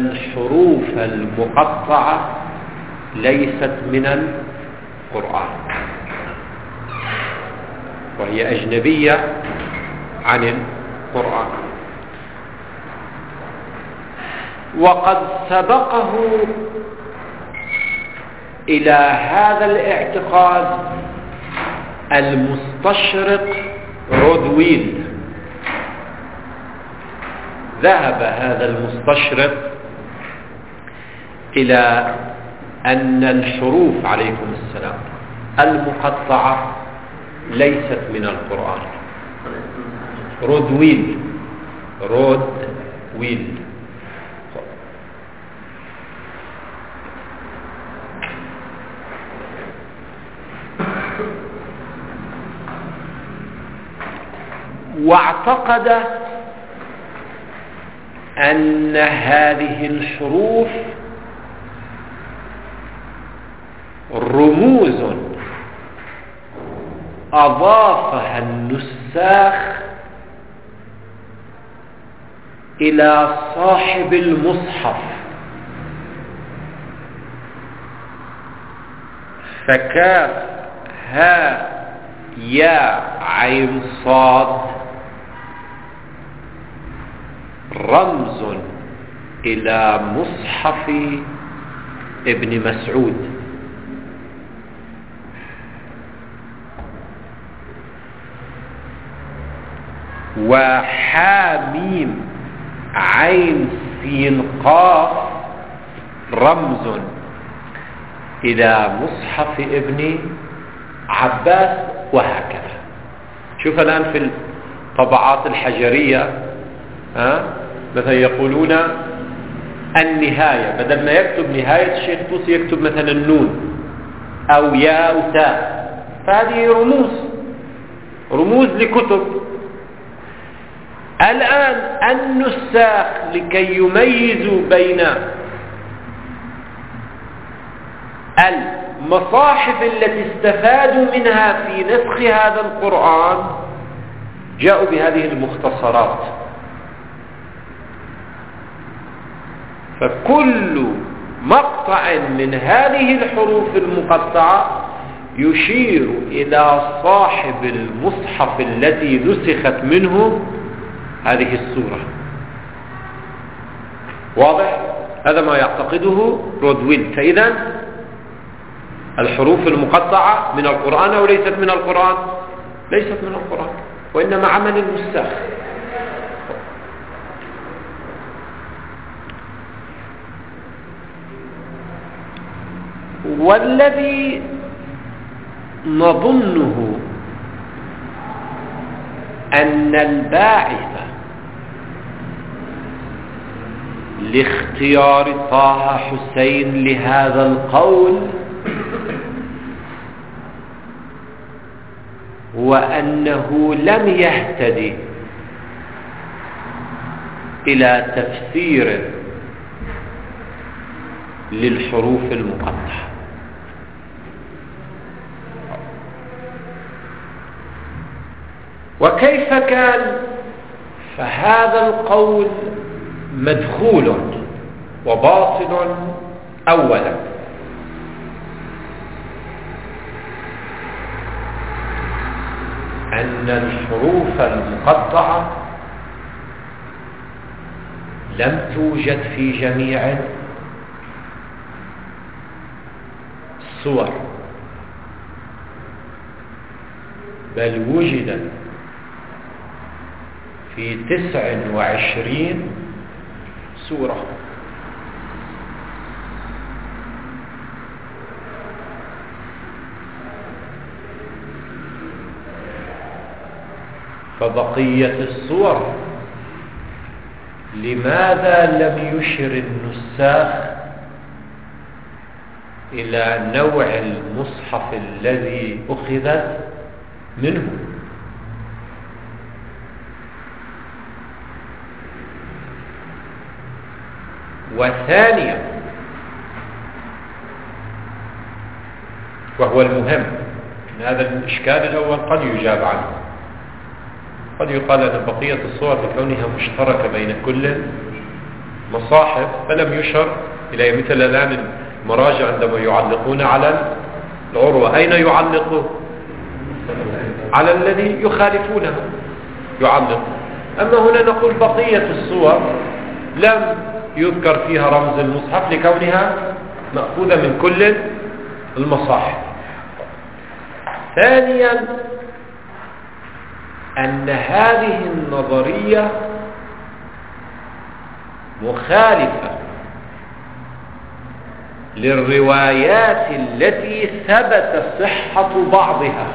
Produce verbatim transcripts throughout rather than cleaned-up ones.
الحروف المقطعة ليست من القرآن، وهي أجنبية عن القرآن. وقد سبقه إلى هذا الاعتقاد المستشرق رودويل. ذهب هذا المستشرق إلى أن الحروف عليكم السلام المقطعة ليست من القرآن. رودويل رودويل واعتقد أن هذه الحروف رموز أضافها النساخ إلى صاحب المصحف، فكاف ها يا عين صاد رمز إلى مصحف ابن مسعود، وحاميم عين سين قاف رمز إلى مصحف ابن عباس، وهكذا. شوف الآن في الطبعات الحجرية ها مثلا يقولون النهاية، بدل ما يكتب نهاية الشيخ طوسي يكتب مثلا النون أو يا أو تاء، فهذه رموز رموز لكتب. الآن النساخ لكي يميزوا بين المصاحف التي استفادوا منها في نسخ هذا القرآن جاءوا بهذه المختصرات. فكل مقطع من هذه الحروف المقطعة يشير إلى صاحب المصحف التي نسخت منه هذه السورة. واضح؟ هذا ما يعتقده رودويل. فإذا الحروف المقطعة من القرآن أو ليست من القرآن؟ ليست من القرآن، وإنما عمل النساخ. والذي نظنه أن الباعث لاختيار طه حسين لهذا القول هو أنه لم يهتدي إلى تفسير للحروف المقطعة. وكيف كان؟ فهذا القول مدخول وباطل. أولا، أن الحروف المقطعة لم توجد في جميع السور، بل وجدت في تسع وعشرين سورة. فبقية السور لماذا لم يشر النساخ إلى نوع المصحف الذي أخذت منه؟ وثانيا، وهو المهم، هذا الإشكال الأول قد يجاب عنه. قد يقال أن بقية الصور بكونها مشتركة بين كل مصاحف فلم يشر إلى مثل الآن المراجع عندما يعلقون على العروة أين يعلقوا؟ على الذي يخالفونه يعلق. أما هنا نقول بقية الصور لم يذكر فيها رمز المصحف لكونها مأخوذة من كل المصاحف. ثانيا أن هذه النظرية مخالفة للروايات التي ثبت صحة بعضها.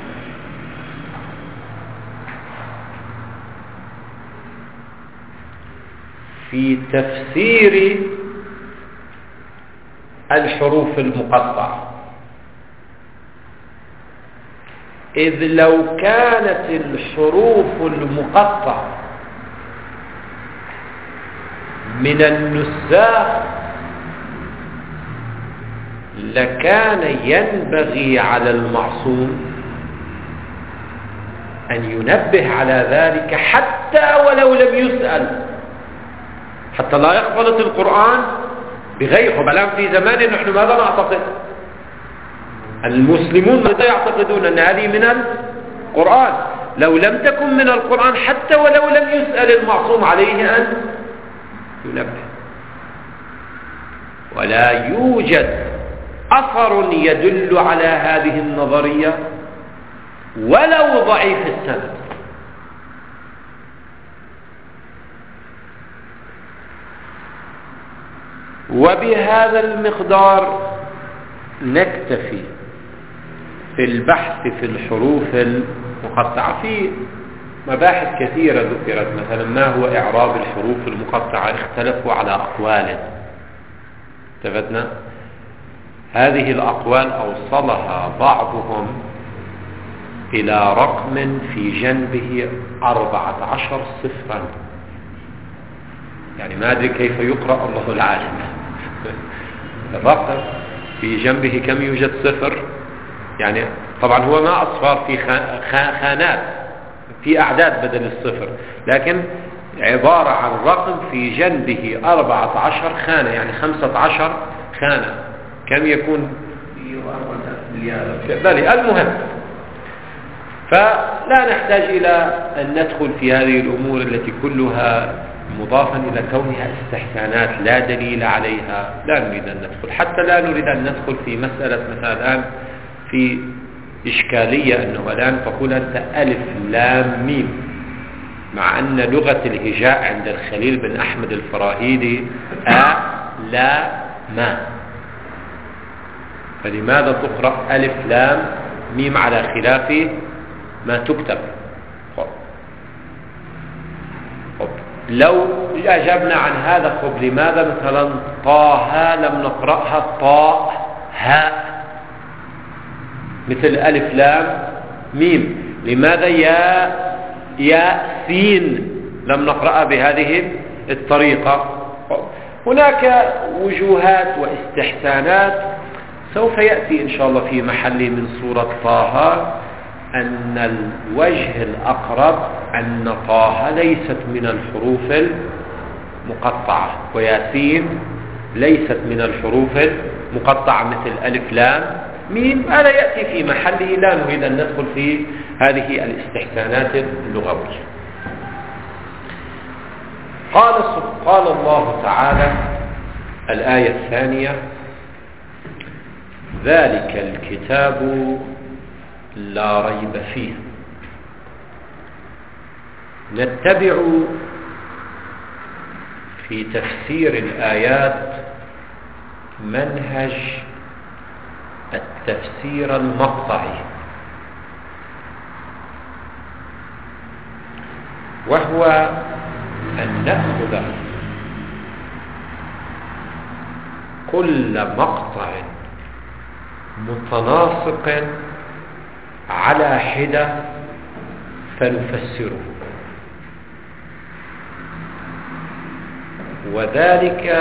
في تفسير الحروف المقطعة، إذ لو كانت الحروف المقطعة من النساخ لكان ينبغي على المعصوم أن ينبه على ذلك حتى ولو لم يسأل، حتى لا يختلط القرآن بغيره. بل في زمان نحن ماذا نعتقد؟ المسلمون ماذا يعتقدون؟ أن هذه من القرآن. لو لم تكن من القرآن حتى ولو لم يسأل المعصوم عليه أن ينبه. ولا يوجد أثر يدل على هذه النظرية ولو ضعيف السند. وبهذا المقدار نكتفي في البحث في الحروف المقطعة. في مباحث كثيرة ذكرت، مثلا ما هو إعراب الحروف المقطعة، اختلفوا على أقوال. استفدنا هذه الأقوال أوصلها بعضهم إلى رقم في جنبه أربعة عشر صفرا، يعني ما أدري كيف يقرأ، الله العالم. الرقم في جنبه كم يوجد صفر؟ يعني طبعا هو ما أصفار في خانات، في أعداد بدل الصفر، لكن عبارة عن رقم في جنبه أربعة عشر خانة، يعني خمسة عشر خانة. كم يكون؟ المهم، فلا نحتاج إلى أن ندخل في هذه الأمور التي كلها مضافا إلى كونها استحسانات لا دليل عليها. لا نريد أن ندخل، حتى لا نريد أن ندخل في مسألة مثلا الآن في إشكالية أنه الآن تقول أنت ألف لام ميم، مع أن لغة الهجاء عند الخليل بن أحمد الفراهيدي أ لا ما، فلماذا تقرأ ألف لام ميم على خلاف ما تكتب؟ خب. خب. لو أجبنا عن هذا، خب لماذا مثلا طه لم نقرأها طاء هاء مثل ألف لام ميم؟ لماذا يا يا سين لم نقرأها بهذه الطريقة؟ هناك وجوهات واستحسانات سوف يأتي إن شاء الله في محل من سورة طه أن الوجه الأقرب أن طه ليست من الحروف المقطعة، وياسين ليست من الحروف المقطعة مثل ألف لام ميم. هذا يأتي في محله، لا نريد أن ندخل في هذه الاستحسانات اللغوية. قال قال الله تعالى الآية الثانية: ذلك الكتاب لا ريب فيه. نتبع في تفسير الآيات منهج التفسير المقطعي، وهو أن نأخذ كل مقطع متناسق على حدة فنفسره، وذلك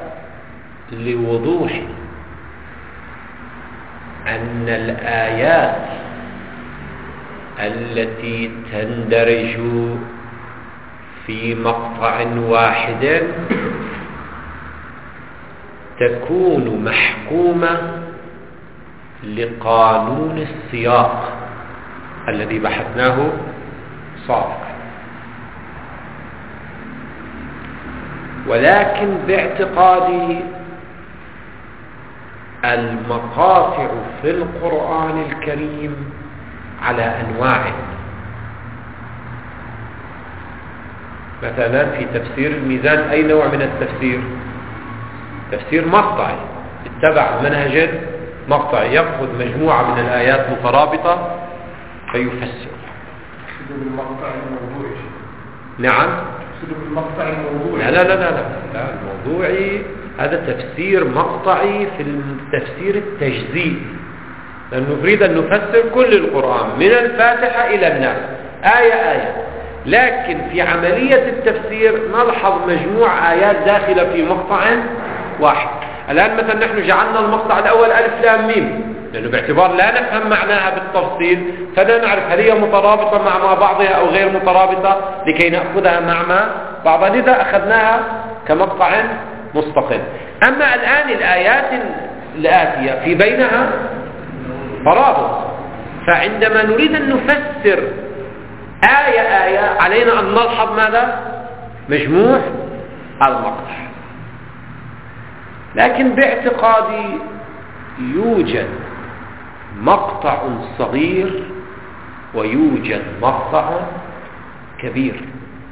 لوضوح أن الآيات التي تندرج في مقطع واحد تكون محكومة لقانون السياق الذي بحثناه سابقا، ولكن باعتقادي المقاطع في القرآن الكريم على أنواع. مثلا في تفسير الميزان أي نوع من التفسير؟ تفسير مقطعي اتبع منهج مقطعي، يأخذ مجموعة من الآيات مترابطة فيفسر. بالمقطع الموضوعي. نعم. بالمقطع الموضوعي. لا لا لا لا لا الموضوعي هذا تفسير مقطعي في التفسير التجزئي، لأنه نريد أن نفسر كل القرآن من الفاتحة إلى الناس آية آية، لكن في عملية التفسير نلحظ مجموع آيات داخلة في مقطع واحد. الآن مثلا نحن جعلنا المقطع الأول ألف لام ميم، لأنه باعتبار لا نفهم معناها بالتفصيل فلا نعرف هل هي مترابطة مع ما بعضها أو غير مترابطة لكي نأخذها مع ما بعضها، لذا أخذناها كمقطع مستقل. أما الآن الآيات الآتية في بينها ترابط، فعندما نريد أن نفسر آية آية علينا أن نلحظ ماذا؟ مجموع المقطع. لكن باعتقادي يوجد مقطع صغير ويوجد مقطع كبير،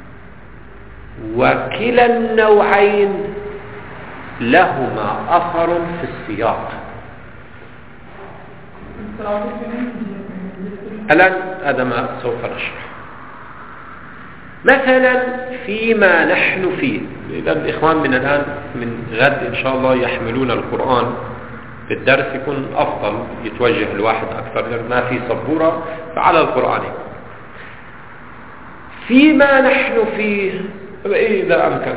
وكلا النوعين لهما أثر في السياق. الآن هذا ما سوف نشرح. مثلا فيما نحن فيه، إذا الإخوان من الآن من غد إن شاء الله يحملون القرآن في الدرس يكون أفضل، يتوجه الواحد أكثر، ما في سبورة فعلى القرآن. فيما نحن فيه إذا أمكن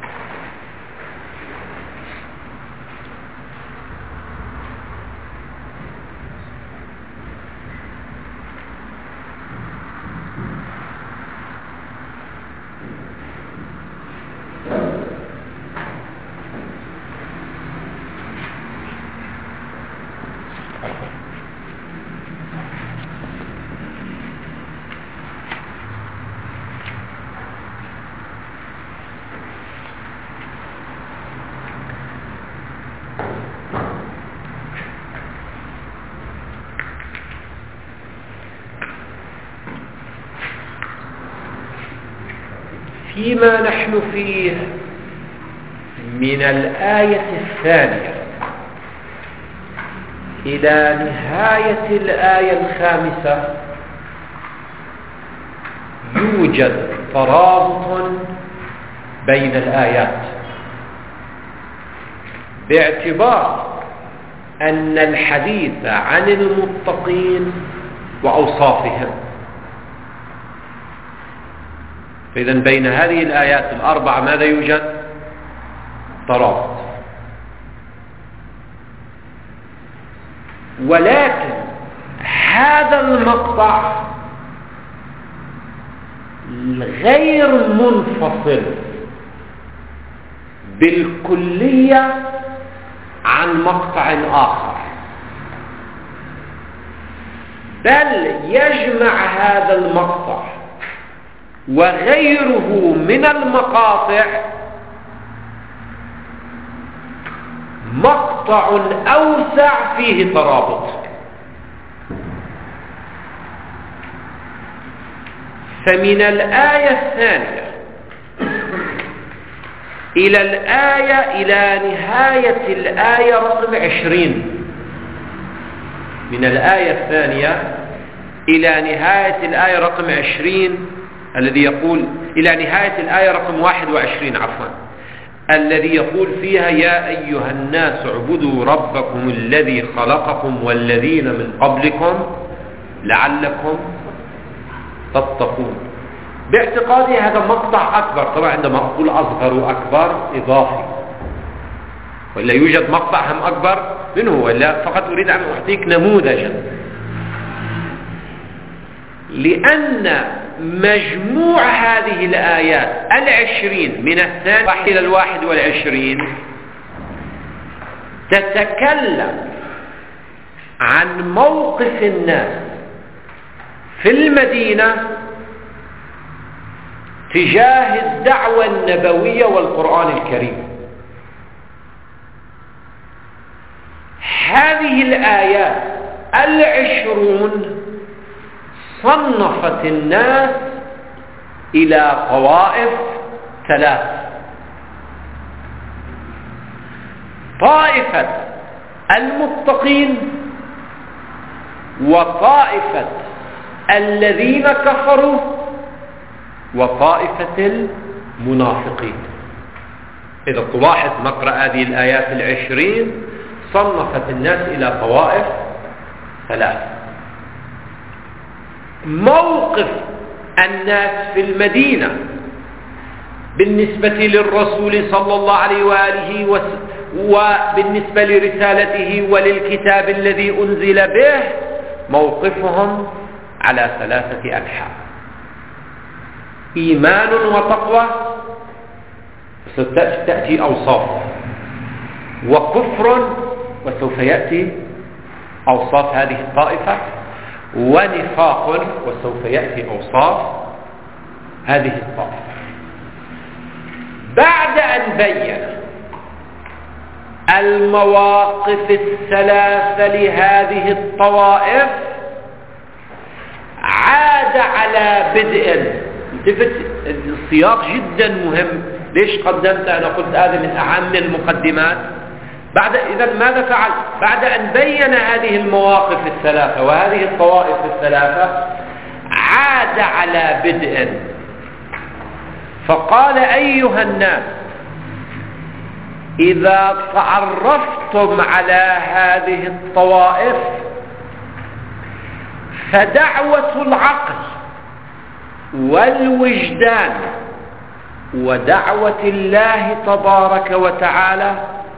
فيما نحن فيه من الآية الثانية إلى نهاية الآية الخامسة يوجد ترابط بين الآيات، باعتبار أن الحديث عن المتقين وأوصافهم. فإذا بين هذه الآيات الأربعة ماذا يوجد؟ ترابط. ولكن هذا المقطع غير منفصل بالكلية عن مقطع آخر، بل يجمع هذا المقطع وغيره من المقاطع مقطع أوسع فيه ترابط. فمن الآية الثانية إلى الآية إلى نهاية الآية رقم عشرين، من الآية الثانية إلى نهاية الآية رقم عشرين الذي يقول إلى نهاية الآية رقم واحد وعشرين عفوا، الذي يقول فيها يا أيها الناس اعبدوا ربكم الذي خلقكم والذين من قبلكم لعلكم تتقون. باعتقادي هذا مقطع أكبر، طبعا عندما أقول أصغر وأكبر إضافي، ولا يوجد مقطع هم أكبر منه، ولا فقط أريد أن أعطيك نموذجا، لأن مجموع هذه الآيات العشرين من الثاني إلى الواحد والعشرين تتكلم عن موقف الناس في المدينة تجاه الدعوة النبوية والقرآن الكريم. هذه الآيات العشرون صنفت الناس إلى طوائف ثلاث: طائفة المتقين، وطائفة الذين كفروا، وطائفة المنافقين. إذا تلاحظ نقرأ هذه الآيات العشرين صنفت الناس إلى طوائف ثلاث: موقف الناس في المدينة بالنسبة للرسول صلى الله عليه وآله وسلم، وبالنسبة لرسالته وللكتاب الذي أنزل به، موقفهم على ثلاثة أنحاء: إيمان وتقوى، ستأتي أوصاف، وكفر، وسوف يأتي أوصاف هذه الطائفة، ونفاق، وسوف يأتي أوصاف هذه الطائفة. بعد أن بين المواقف الثلاثة لهذه الطوائف عاد على بدء. انتبه، السياق جدا مهم. ليش قدمت؟ أنا قلت هذا من أهم المقدمات. بعد إذا ماذا فعل؟ بعد أن بين هذه المواقف الثلاثة وهذه الطوائف الثلاثة عاد على بدء فقال: أيها الناس، إذا تعرفتم على هذه الطوائف فدعوة العقل والوجدان ودعوة الله تبارك وتعالى: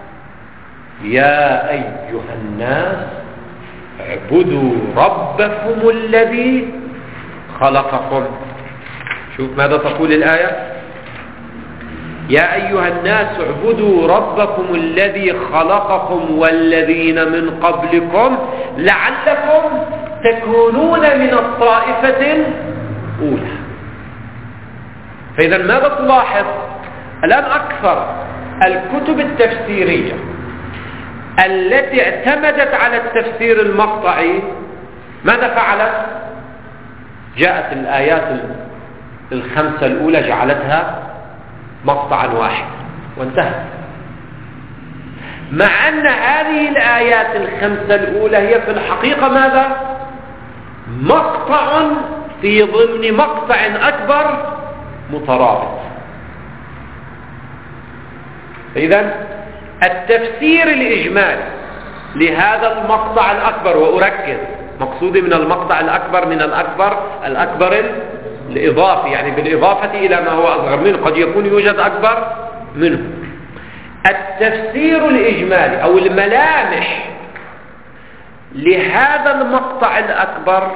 يا أيها الناس اعبدوا ربكم الذي خلقكم. شوف ماذا تقول الآية: يا أيها الناس اعبدوا ربكم الذي خلقكم والذين من قبلكم لعلكم تكونون من الطائفة الأولى. فإذا ماذا تلاحظ؟ الآن أكثر الكتب التفسيرية التي اعتمدت على التفسير المقطعي ماذا فعلت؟ جاءت الآيات الخمسة الأولى جعلتها مقطعا واحد وانتهت، مع أن هذه الآيات الخمسة الأولى هي في الحقيقة ماذا؟ مقطع في ضمن مقطع أكبر مترابط. إذن التفسير الإجمالي لهذا المقطع الأكبر، وأركز مقصودي من المقطع الأكبر من الأكبر الأكبر الإضافي، يعني بالإضافة إلى ما هو أصغر منه، قد يكون يوجد أكبر منه. التفسير الإجمالي أو الملامح لهذا المقطع الأكبر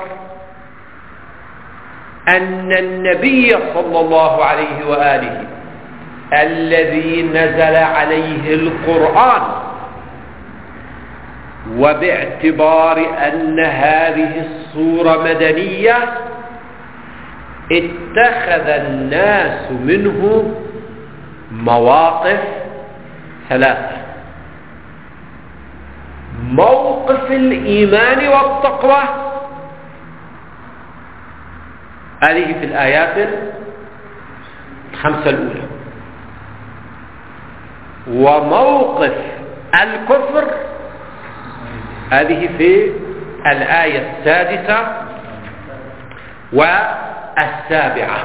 أن النبي صلى الله عليه وآله الذي نزل عليه القرآن، وباعتبار أن هذه السورة مدنية اتخذ الناس منه مواقف ثلاثة: موقف الإيمان والتقوى، هذه في الآيات الخمسة الأولى، وموقف الكفر هذه في الآية السادسة والسابعة،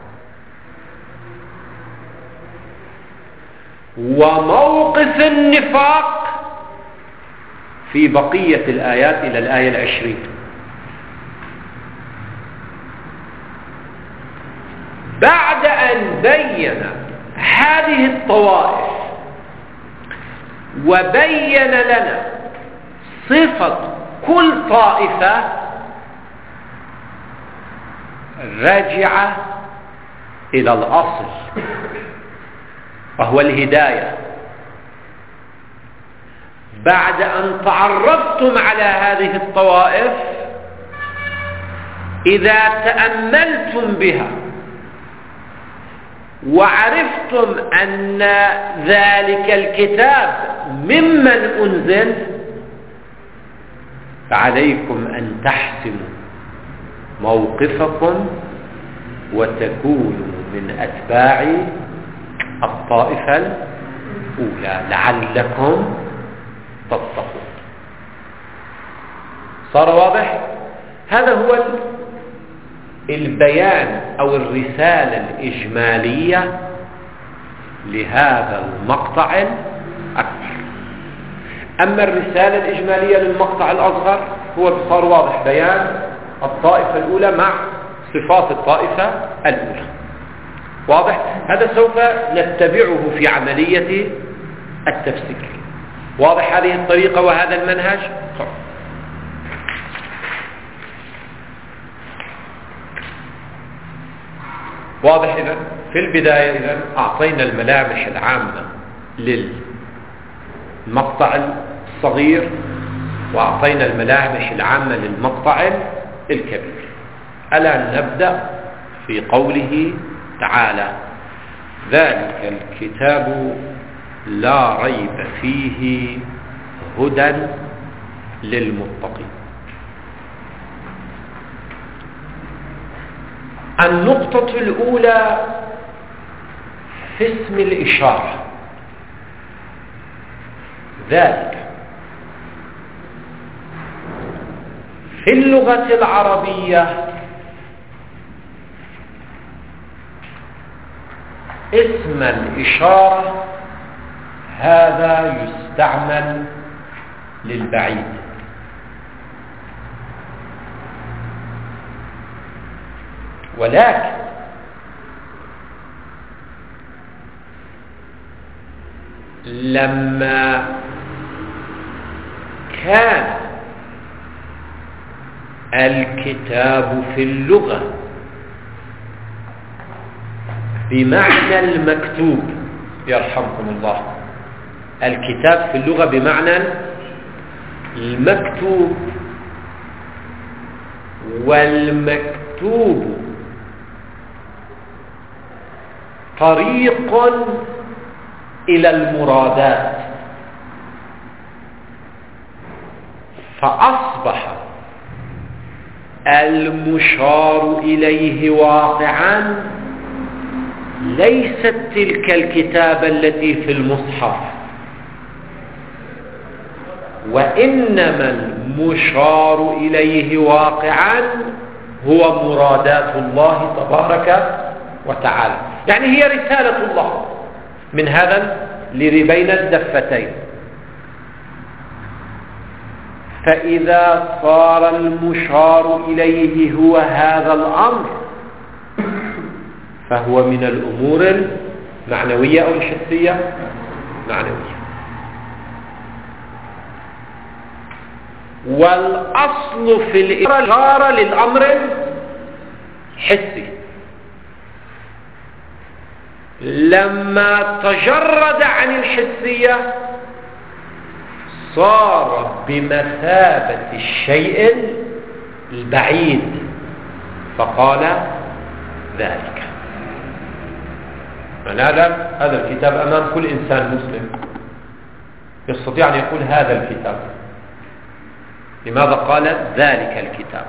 وموقف النفاق في بقية الآيات إلى الآية العشرين. بعد أن بين هذه الطوائف وبين لنا صفة كل طائفة، رجع إلى الأصل وهو الهداية. بعد أن تعرفتم على هذه الطوائف إذا تأملتم بها وعرفتم أن ذلك الكتاب ممن أنزل فعليكم أن تحسموا موقفكم وتكونوا من أتباع الطائفة الأولى لعلكم تتقون. صار واضح؟ هذا هو البيان أو الرسالة الإجمالية لهذا المقطع الأكبر. أما الرسالة الإجمالية للمقطع الأصغر هو صار واضح بيان الطائفة الأولى مع صفات الطائفة الأولى. واضح؟ هذا سوف نتبعه في عملية التفسير. واضح هذه الطريقة وهذا المنهج؟ واضح إذن؟ في البداية إذن أعطينا الملامح العامة للمقطع الصغير وأعطينا الملامح العامة للمقطع الكبير. الآن نبدأ في قوله تعالى: ذلك الكتاب لا ريب فيه هدى للمتقين. النقطة الأولى في اسم الإشارة. ذلك في اللغة العربية اسم الإشارة هذا يستعمل للبعيد، ولكن لما كان الكتاب في اللغة بمعنى المكتوب، يرحمكم الله، الكتاب في اللغة بمعنى المكتوب، والمكتوب طريق إلى المرادات، فأصبح المشار إليه واقعا ليست تلك الكتابة التي في المصحف، وإنما المشار إليه واقعا هو مرادات الله تبارك وتعالى. يعني هي رسالة الله من هذا لبين الدفتين. فإذا صار المشار إليه هو هذا الأمر فهو من الأمور المعنوية أو الحسية؟ معنوية. والأصل في الإشارة للأمر الحسي، لما تجرد عن الحسية صار بمثابة الشيء البعيد، فقال ذلك. هذا هذا الكتاب أمام كل إنسان مسلم يستطيع أن يقول هذا الكتاب. لماذا قال ذلك الكتاب؟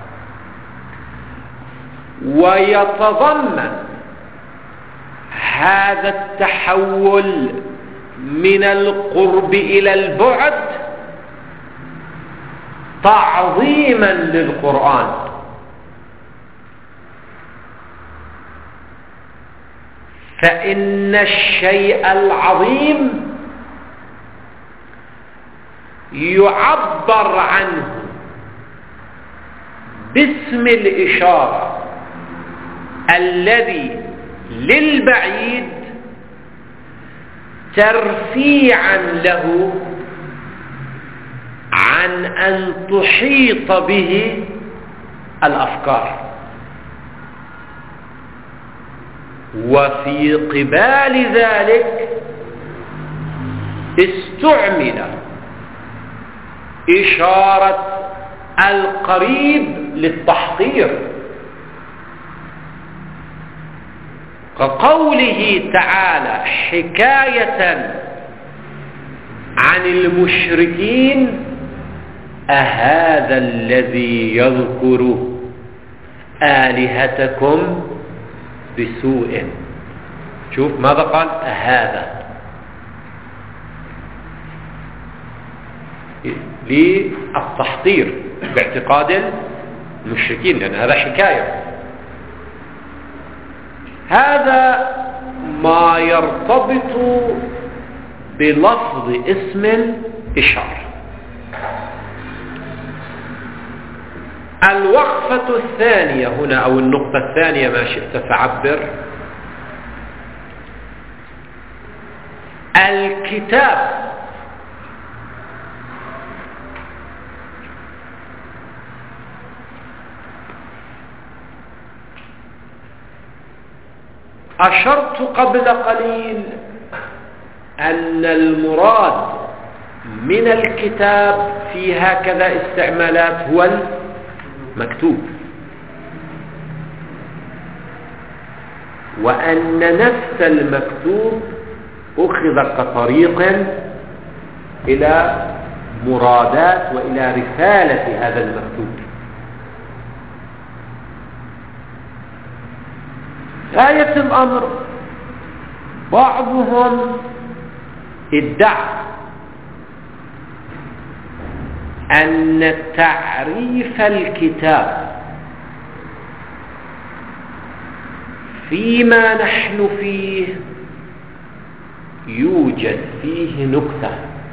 ويتضمن هذا التحول من القرب إلى البعد تعظيما للقرآن، فإن الشيء العظيم يعبر عنه باسم الإشارة الذي للبعيد ترفيعا له عن أن تحيط به الأفكار. وفي قبال ذلك استعمل إشارة القريب للتحقير، كقوله تعالى حكاية عن المشركين: أهذا الذي يذكر آلهتكم بسوء. شوف ماذا قال؟ أهذا، للتحقير باعتقاد المشركين، لأن هذا حكاية. هذا ما يرتبط بلفظ اسم الإشارة. الوقفة الثانية هنا، أو النقطة الثانية ما شئت فعبر: الكتاب أشرت قبل قليل أن المراد من الكتاب في هكذا استعمالات هو المكتوب، وأن نفس المكتوب أخذ كطريق إلى مرادات وإلى رسالة هذا المكتوب. غاية الأمر بعضهم ادعى أن تعريف الكتاب فيما نحن فيه يوجد فيه نكتة،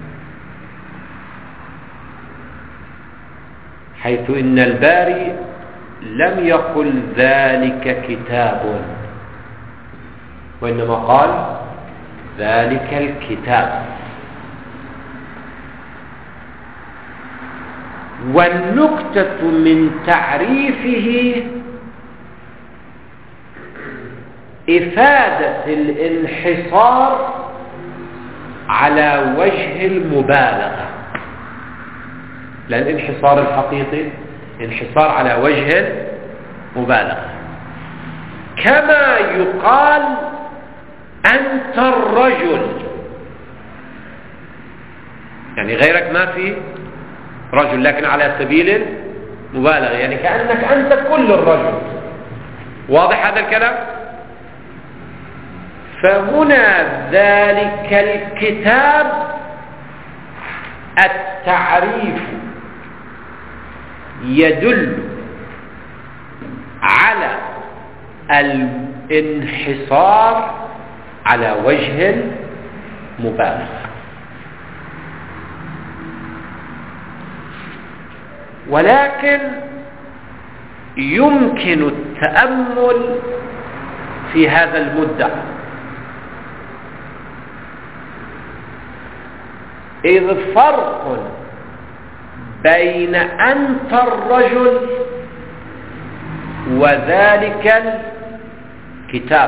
حيث إن الباري لم يقل ذلك كتاب، وإنما قال ذلك الكتاب. والنكتة من تعريفه إفادة الانحصار على وجه المبالغة، لأن الانحصار الحقيقي انحصار على وجه المبالغة، كما يقال أنت الرجل، يعني غيرك ما في رجل، لكن على سبيل المبالغة، يعني كأنك أنت كل الرجل. واضح هذا الكلام؟ فهنا ذلك الكتاب التعريف يدل على الانحصار على وجه المبالغة. ولكن يمكن التأمل في هذا المدعى، إذ فرق بين أنت الرجل وذلك الكتاب،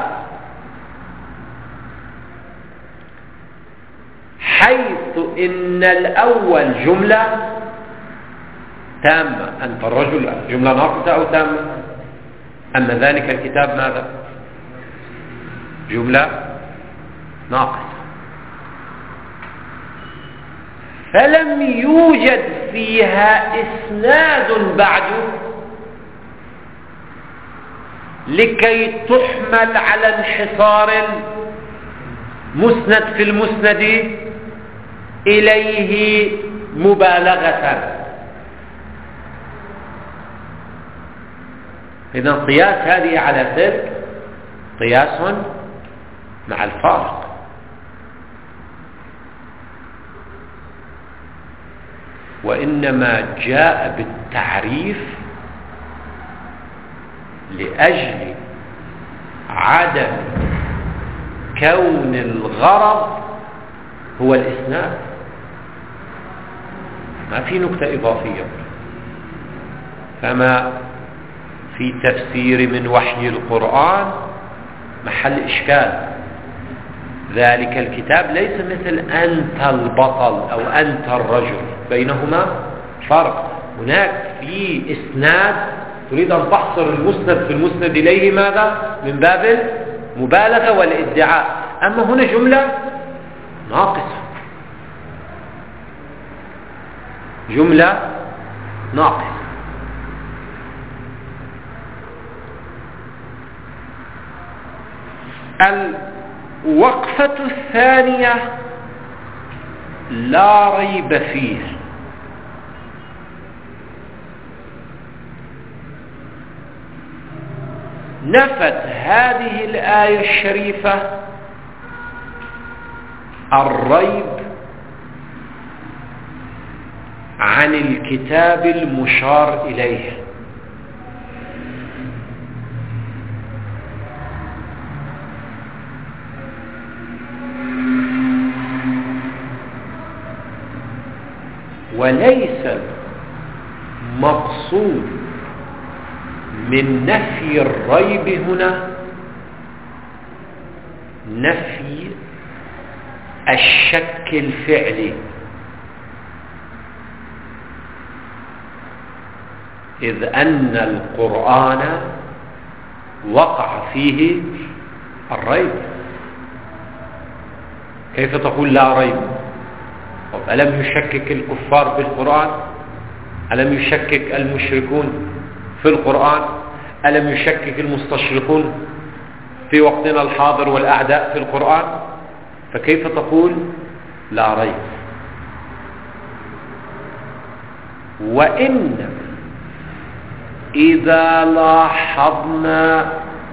حيث إن الأول جملة تامة، أنت الرجل جملة ناقصة أو تامة، أما ذلك الكتاب ماذا؟ جملة ناقصة. فلم يوجد فيها إسناد بعده لكي تحمل على انحصار مسند في المسند إليه مبالغة. إذن قياس هذه على تلك قياس مع الفارق. وإنما جاء بالتعريف لأجل عدم كون الغرض هو الإسناد، ما في نكتة إضافية. فما في تفسير من وحي القرآن محل إشكال. ذلك الكتاب ليس مثل أنت البطل أو أنت الرجل، بينهما فرق. هناك في إسناد تريد أن تحصر المسند في المسند إليه ماذا؟ من باب المبالغة والادعاء. أما هنا جملة ناقصة، جملة ناقصة. الوقفة الثانية لا ريب فيه. نفت هذه الآية الشريفة الريب عن الكتاب المشار إليه. وليس المقصود من نفي الريب هنا نفي الشك الفعلي، إذ أن القرآن وقع فيه الريب. كيف تقول لا ريب؟ ألم يشكك الكفار بالقرآن؟ ألم يشكك المشركون في القرآن؟ ألم يشكك المستشرقون في وقتنا الحاضر والأعداء في القرآن؟ فكيف تقول لا ريب؟ وإنما إذا لاحظنا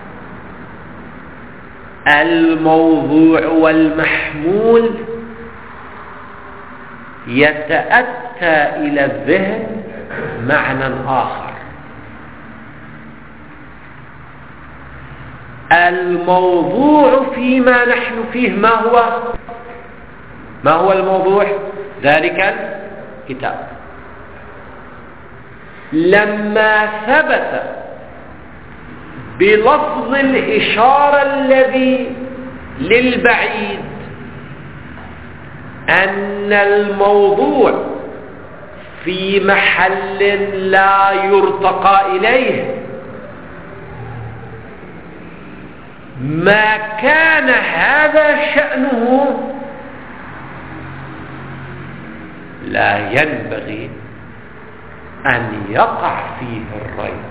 الموضوع والمحمول يتأتى إلى الذهن معنى آخر. الموضوع فيما نحن فيه ما هو؟ ما هو الموضوع؟ ذلك الكتاب. لما ثبت بلفظ الإشارة الذي للبعيد أن الموضوع في محل لا يرتقى إليه، ما كان هذا شأنه لا ينبغي أن يقع فيه الريب.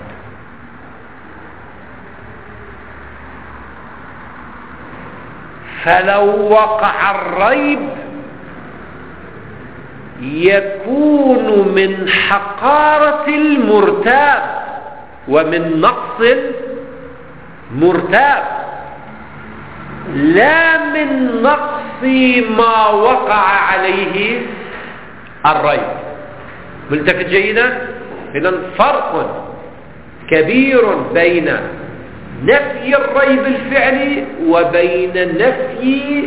فلو وقع الريب يكون من حقارة المرتاب ومن نقص المرتاب، لا من نقص ما وقع عليه الريب. ملتفت جيدا؟ إذن فرق كبير بين نفي الريب الفعلي وبين نفي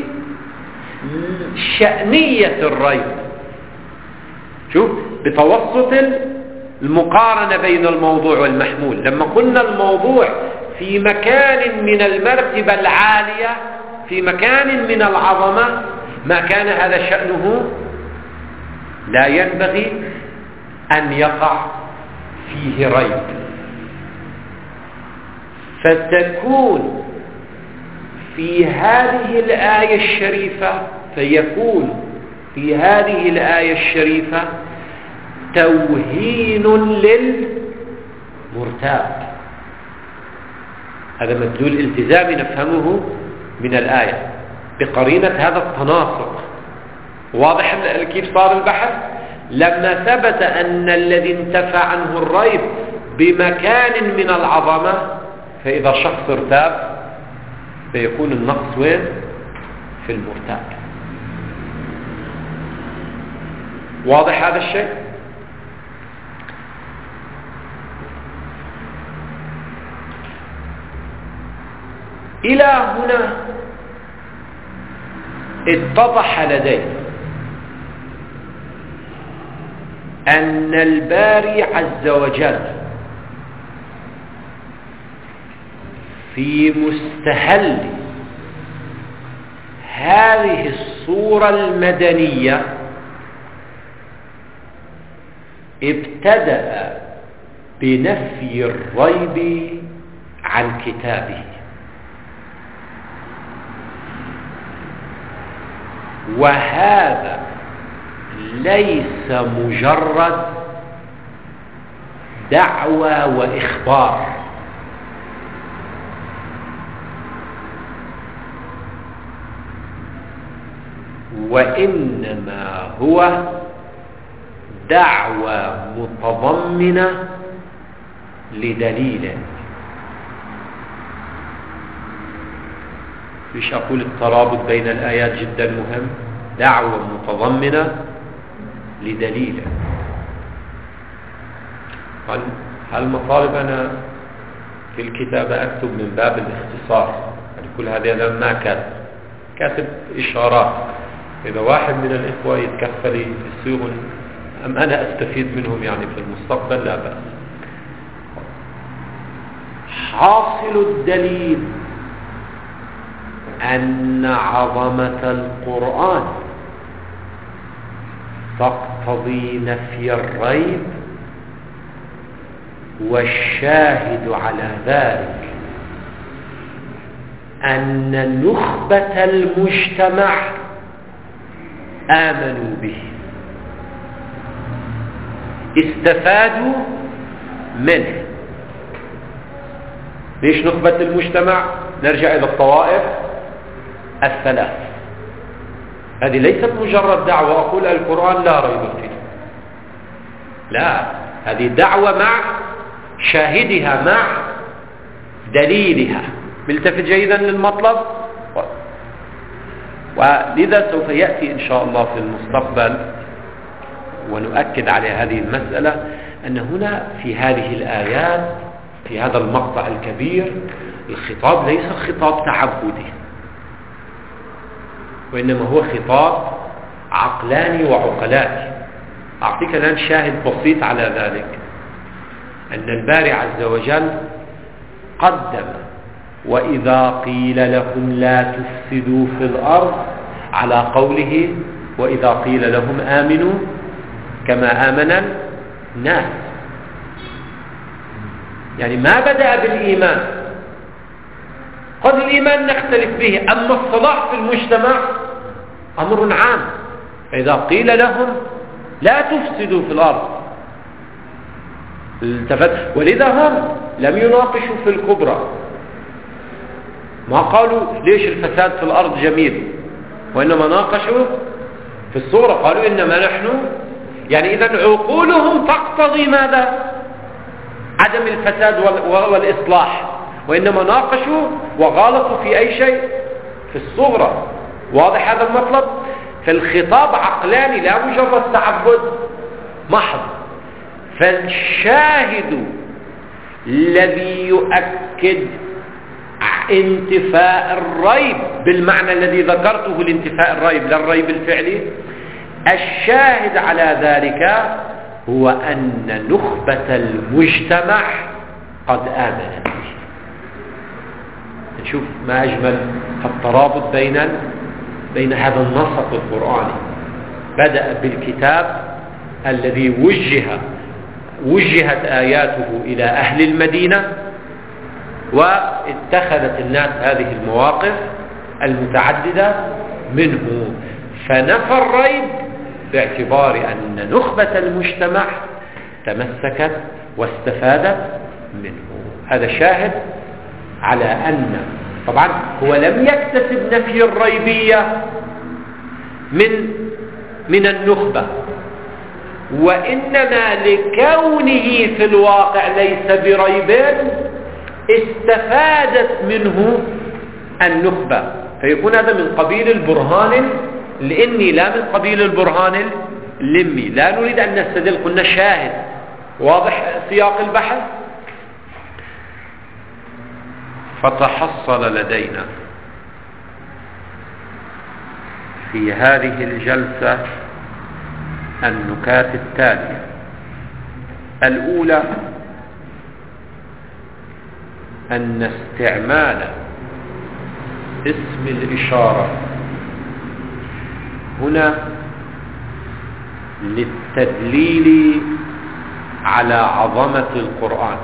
شأنية الريب. شوف بتوسط المقارنة بين الموضوع والمحمول. لما قلنا الموضوع في مكان من المرتبة العالية، في مكان من العظمة، ما كان هذا شأنه لا ينبغي أن يقع فيه ريب. فتكون في هذه الآية الشريفة فيكون في هذه الآية الشريفة توهين للمرتاب. هذا مدلول التزامي نفهمه من الآية بقرينة هذا التناسق. واضح كيف صار البحث؟ لما ثبت أن الذي انتفى عنه الريب بمكان من العظمة، فإذا شخص ارتاب فيكون النقص وين؟ في المرتاب. واضح هذا الشيء؟ إلى هنا اتضح لدي أن الباري عز وجل في مستهل هذه الصورة المدنية ابتدأ بنفي الريب عن كتابه، وهذا ليس مجرد دعوى وإخبار، وإنما هو دعوى متضمنة لدليل. مش أقول الترابط بين الآيات جدا مهم، دعوة متضمنة لدليل. هل مطالب أنا في الكتابة أكتب من باب الاختصار؟ يعني كل هذا ما كاتب كاتب إشارات، إذا واحد من الإخوة يتكفل يصيغ أم أنا أستفيد منهم يعني في المستقبل لا بأس. حاصل الدليل أن عظمة القرآن تقتضي نفي الريب، والشاهد على ذلك أن نخبة المجتمع آمنوا به، استفادوا منه. ليش نخبة المجتمع؟ نرجع إلى الطوائف الثلاث. هذه ليست مجرد دعوة أقول القرآن لا ريب فيه، لا، هذه دعوة مع شاهدها مع دليلها. ملتفت جيدا للمطلب؟ ولذا سوف يأتي إن شاء الله في المستقبل ونؤكد على هذه المسألة، أن هنا في هذه الآيات في هذا المقطع الكبير الخطاب ليس خطاب تعبدي، وإنما هو خطاب عقلاني وعقلائي. أعطيك الآن شاهد بسيط على ذلك، أن الباري عز وجل قدم وإذا قيل لهم لا تفسدوا في الأرض على قوله وإذا قيل لهم آمنوا كما آمن الناس. يعني ما بدأ بالإيمان، قد الإيمان نختلف به، أما الصلاح في المجتمع أمر عام. إذا قيل لهم لا تفسدوا في الأرض التفت، ولذا هم لم يناقشوا في الكبرى، ما قالوا ليش الفساد في الأرض جميل، وإنما ناقشوا في الصورة، قالوا إنما نحن يعني إذن عقولهم تقتضي ماذا؟ عدم الفساد والإصلاح، وإنما ناقشوا وغالطوا في أي شيء في الصغرى. واضح هذا المطلب؟ فالخطاب عقلاني لا مجرد تعبد محض. فالشاهد الذي يؤكد انتفاء الريب بالمعنى الذي ذكرته، الانتفاء الريب لا الريب الفعلي، الشاهد على ذلك هو أن نخبة المجتمع قد آمنت به. نشوف ما أجمل الترابط بين بين هذا النسق القرآني. بدأ بالكتاب الذي وجه وجهت آياته إلى أهل المدينة، واتخذت الناس هذه المواقف المتعددة منه، فنفى الريب باعتبار أن نخبة المجتمع تمسكت واستفادت منه. هذا شاهد على أن طبعا هو لم يكتسب نفي الريبية من من النخبة، وإنما لكونه في الواقع ليس بريب استفادت منه النخبة، فيكون هذا من قبيل البرهان لإني لا من قبيل البرهان اللمي. لا نريد أن نستدل، قلنا شاهد. واضح سياق البحث؟ فتحصل لدينا في هذه الجلسة النكات التالية. الأولى أن استعمال اسم الإشارة هنا للتدليل على عظمة القرآن.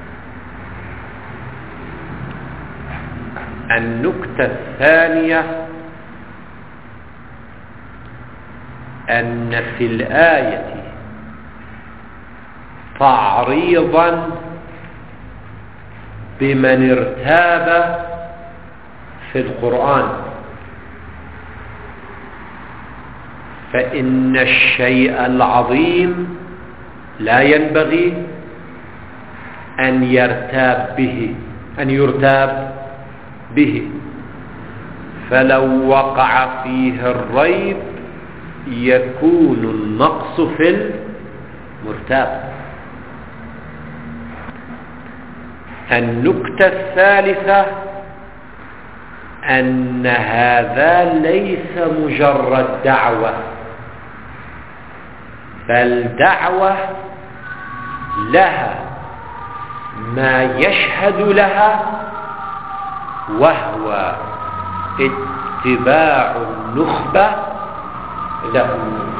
النكتة الثانية أن في الآية تعريضا بمن ارتاب في القرآن، فإن الشيء العظيم لا ينبغي أن يرتاب به أن يرتاب به، فلو وقع فيه الريب يكون النقص في المرتاب. النكتة الثالثة أن هذا ليس مجرد دعوة، بل دعوة لها ما يشهد لها، وهو اتباع النخبة له.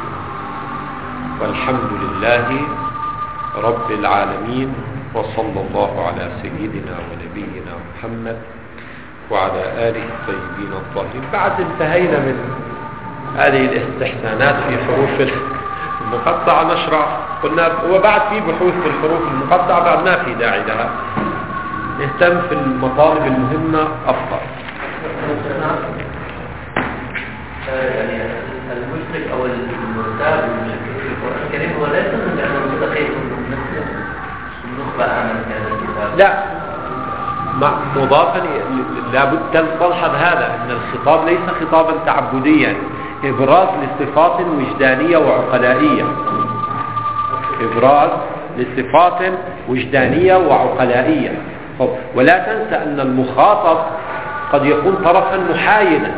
والحمد لله رب العالمين، وصلى الله على سيدنا ونبينا محمد وعلى آله الطيبين الطاهرين. بعد انتهينا من هذه الاستحسانات في حروف المقطعة، نشرع قلنا وبعد في بحوث في الحروف المقطعة، بعد ما في داعي لها، نهتم في المطالب المهمة أفضل. يعني المشرك أو المرتاب المشرك في القرآن الكريم هو ليس من أنه متخيل النخبة عن هذا الكتاب، لا، مضافا لابد تلحظ هذا أن الخطاب ليس خطابا تعبديا، إبراز لصفات وجدانية وعقلائية، إبراز لصفات وجدانية وعقلائية. ولا تنسى أن المخاطب قد يكون طرفا محايدا،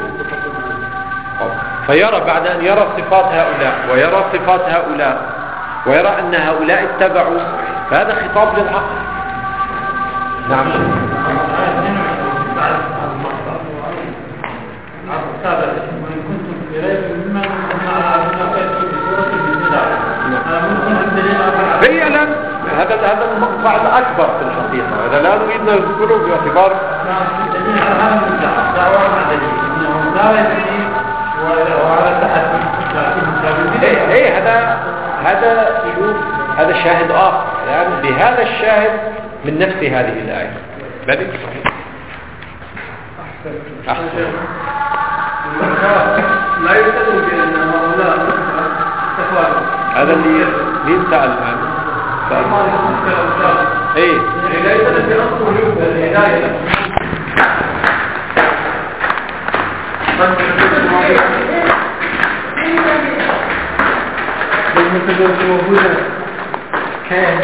فيرى بعد أن يرى صفات هؤلاء ويرى صفات هؤلاء ويرى أن هؤلاء اتبعوا، فهذا خطاب للعقل. نعم. فعلا هذا هذا المقطع الأكبر في الحقيقة، هذا لا نريد نذكره باعتبار ايه ايه هذا هذا شوف هذا شاهد آخر، يعني بهذا الشاهد من نفس هذه الآية. بدي أحسن لا يستدل بأن هؤلاء هذا اللي مين سأل الآن؟ سأل ايه لا يستدل بأنه الهداية. المتدرس موجودة كان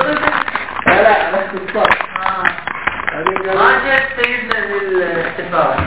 ما جاءت سيدنا للاحتفال